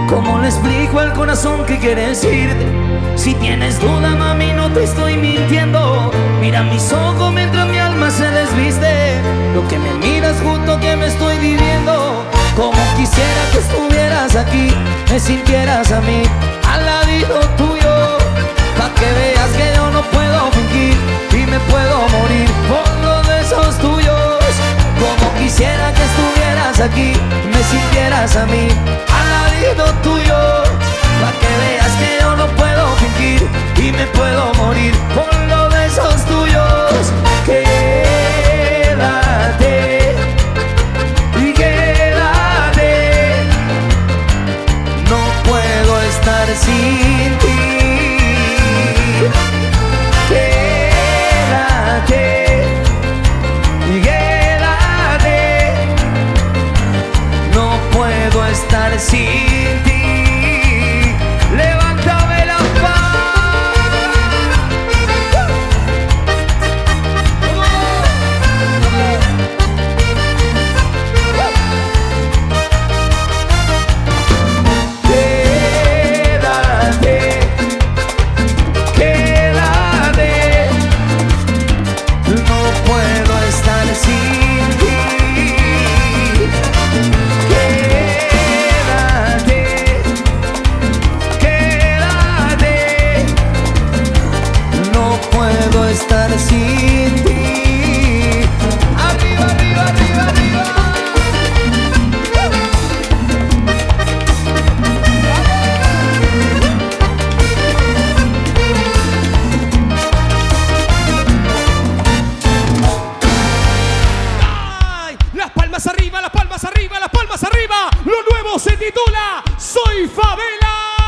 ¿Cómo le explico al corazón que quieres irte? Si tienes duda, mami, no te estoy mintiendo. Mira mis ojos mientras mi alma se desviste. Lo que me miras justo que me estoy viviendo. Como quisiera que estuvieras aquí, me sintieras a mí, al ladito tuyo, pa' que veas que yo no puedo fingir y me puedo morir por los besos tuyos. Como quisiera que estuvieras aquí, me sintieras a mí, al ladito tuyo, pa' que veas que yo no puedo fingir y me puedo morir por los besos tuyos. Quédate y quédate, no puedo estar sin ti. Quédate y quédate, no puedo estar sin ti. Levántame la estar sin ti. Arriba, arriba, arriba, arriba. ¡Ay! Las palmas arriba, las palmas arriba, las palmas arriba. Lo nuevo se titula Soy Favela.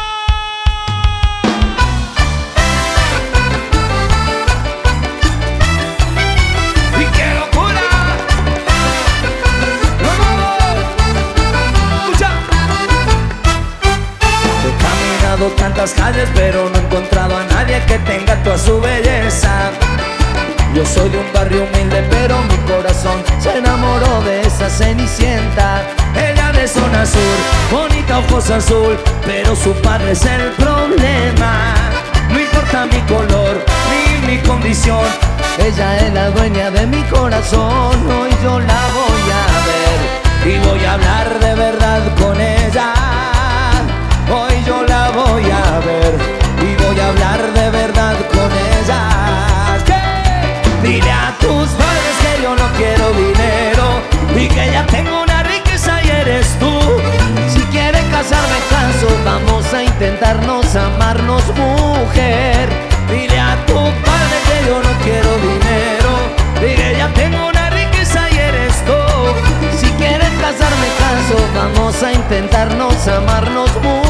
Tantas calles, pero no he encontrado a nadie que tenga toda su belleza. Yo soy de un barrio humilde, pero mi corazón se enamoró de esa cenicienta. Ella de zona sur, bonita ojos azul, pero su padre es el problema. No importa mi color ni mi condición, ella es la dueña de mi corazón. Hoy yo la voy a ver y voy a hablar de verdad con ella. Hoy yo la voy a ver y voy a hablar de verdad con ella. ¿Qué? Dile a tus padres que yo no quiero dinero y que ya tengo una riqueza y eres tú. Si quieres casarme caso, vamos a intentarnos amarnos, mujer. Dile a tus padres que yo no quiero dinero y que ya tengo una riqueza y eres tú. Si quieres casarme caso, vamos a intentarnos amarnos, mujer.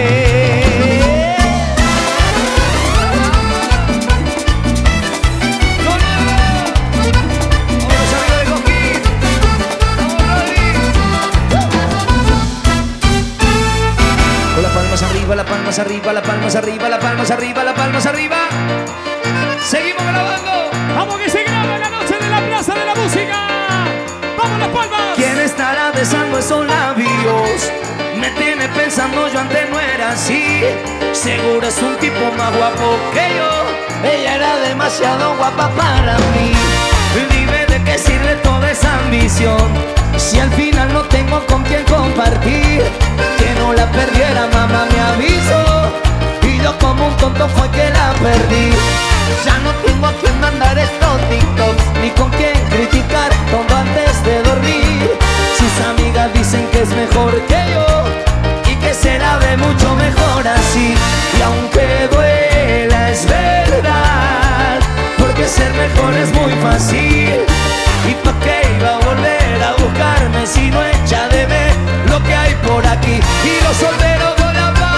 Con las palmas arriba, las palmas arriba, las palmas arriba, las palmas arriba, las palmas arriba. Seguimos grabando. Vamos que se graba la noche de la Plaza de la Música. Vamos las palmas. ¿Quién estará besando esos labios? Me tiene pensando, yo antes no era así. Seguro es un tipo más guapo que yo. Ella era demasiado guapa para mí. Dime de qué sirve toda esa ambición si al final no tengo con quién compartir. Que no la perdiera, mamá me avisó y yo como un tonto fue que la perdí. Ya no tengo a quién mandar estos TikToks ni con quién criticar todo antes de dormir. Sus amigas dicen que es mejor que yo y que se la ve mucho mejor así. Y aunque duela es verdad, porque ser mejor es muy fácil. ¿Y pa' qué iba a volver a buscarme si no echa de ver lo que hay por aquí? Y los solteros con la paz.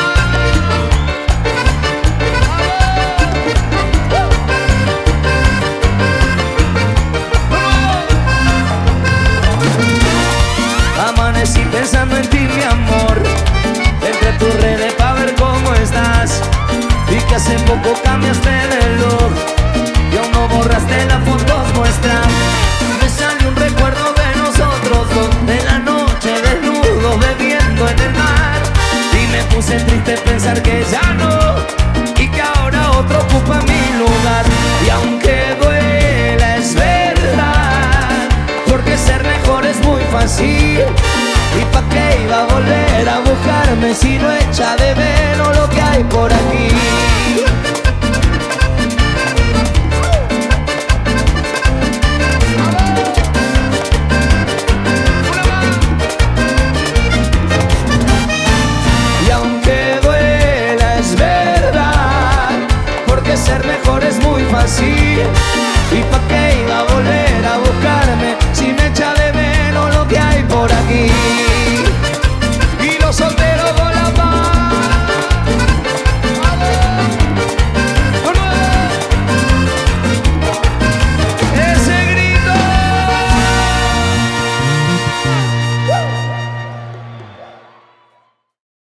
Amanecí pensando en ti, mi amor, entre tus redes pa' ver cómo estás. Y que hace poco cambiaste de look y aún no borraste las fotos nuestras. Me salió un recuerdo de nosotros dos, de la noche desnudos bebiendo en el mar. vecino echa de menos lo que hay por